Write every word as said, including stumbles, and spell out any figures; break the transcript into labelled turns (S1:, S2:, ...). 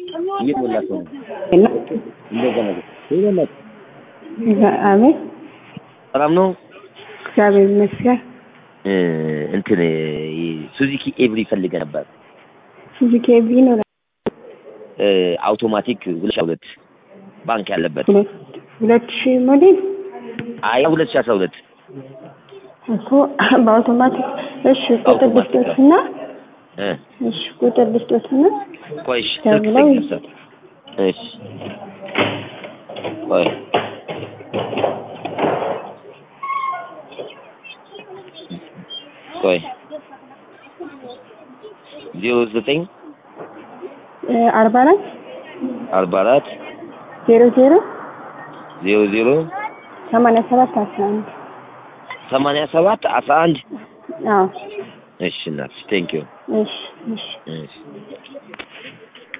S1: እየሞላች ነው እንደዛ ነገር ይሞላል
S2: አሜን
S1: ሰላም ነው
S2: እግዚአብሔር ይመስገን
S1: እንትን ሱዙኪ ኤቭሪ ፈልገ ነበር
S2: ሱዙኪ ኤቭሪ ነው
S1: አውቶማቲክ ሁለት ሺህ አስራ ሁለት ባንክ ያለበት
S2: ሁለት ሺህ ሞዴል
S1: አይ ሁለት ሺህ አስራ ሁለት
S2: እኮ በአውቶማቲክ እሺ ቁጥር ልስጥና እሺ ቁጥር ልስጥና
S1: ቆይሽ ስልክ እሺ ቆይ ቆይ ዜሮ ዘጠኝ
S2: አርባ አራት
S1: አርባ አራት
S2: ዜሮ ዜሮ
S1: ዜሮ ዜሮ
S2: ሰማንያ ሰባት አስራ አንድ
S1: ሰማንያ ሰባት አስራ አንድ
S2: አዎ
S1: እሺ እናት ቴንክ ዩ
S2: እሺ እሺ
S1: እሺ